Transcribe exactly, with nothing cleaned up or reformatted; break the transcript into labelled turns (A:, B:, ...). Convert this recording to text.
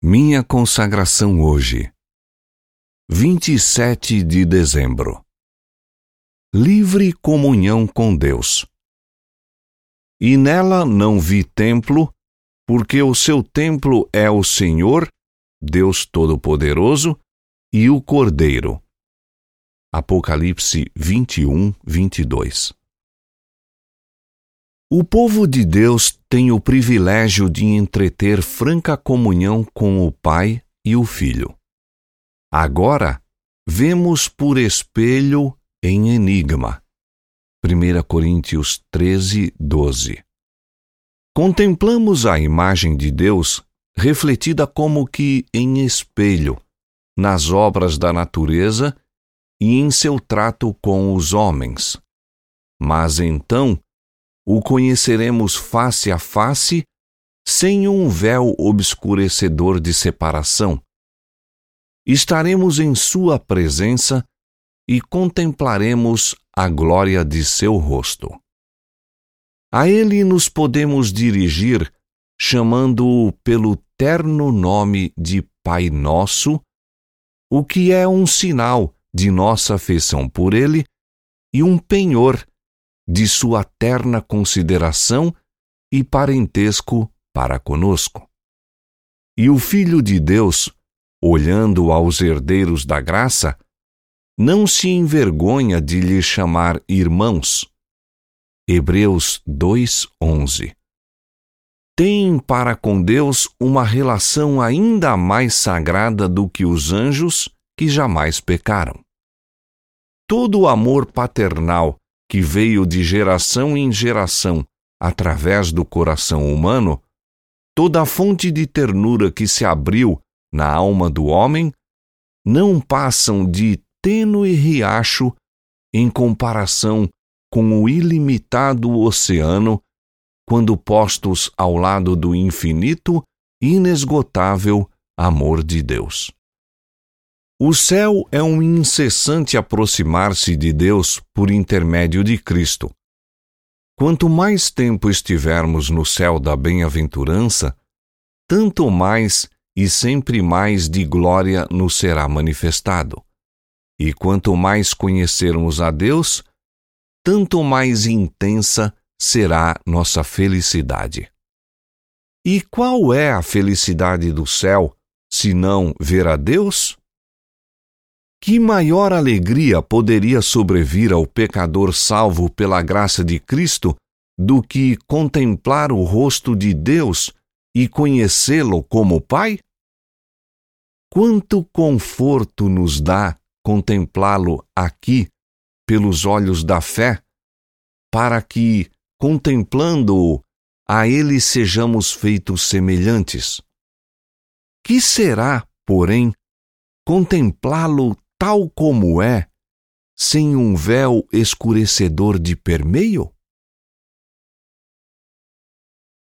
A: Minha consagração hoje, vinte e sete de dezembro. Livre comunhão com Deus. E nela não vi templo, porque o seu templo é o Senhor, Deus Todo-Poderoso, e o Cordeiro. Apocalipse vinte e um, vinte e dois. O povo de Deus tem o privilégio de entreter franca comunhão com o Pai e o Filho. Agora, vemos por espelho em enigma. primeira Coríntios treze, doze. Contemplamos a imagem de Deus refletida como que em espelho, nas obras da natureza e em seu trato com os homens. Mas então, o conheceremos face a face, sem um véu obscurecedor de separação. Estaremos em sua presença e contemplaremos a glória de seu rosto. A ele nos podemos dirigir, chamando-o pelo terno nome de Pai Nosso, o que é um sinal de nossa afeição por ele e um penhor de sua terna consideração e parentesco para conosco. E o Filho de Deus, olhando aos herdeiros da graça, não se envergonha de lhes chamar irmãos. Hebreus dois, onze. Tem para com Deus uma relação ainda mais sagrada do que os anjos que jamais pecaram. Todo o amor paternal que veio de geração em geração através do coração humano, toda a fonte de ternura que se abriu na alma do homem, não passam de tênue riacho em comparação com o ilimitado oceano, quando postos ao lado do infinito e inesgotável amor de Deus. O céu é um incessante aproximar-se de Deus por intermédio de Cristo. Quanto mais tempo estivermos no céu da bem-aventurança, tanto mais e sempre mais de glória nos será manifestado. E quanto mais conhecermos a Deus, tanto mais intensa será nossa felicidade. E qual é a felicidade do céu, senão ver a Deus? Que maior alegria poderia sobrevir ao pecador salvo pela graça de Cristo do que contemplar o rosto de Deus e conhecê-lo como Pai? Quanto conforto nos dá contemplá-lo aqui, pelos olhos da fé, para que, contemplando-o, a ele sejamos feitos semelhantes. Que será, porém, contemplá-lo tal como é, sem um véu escurecedor de permeio?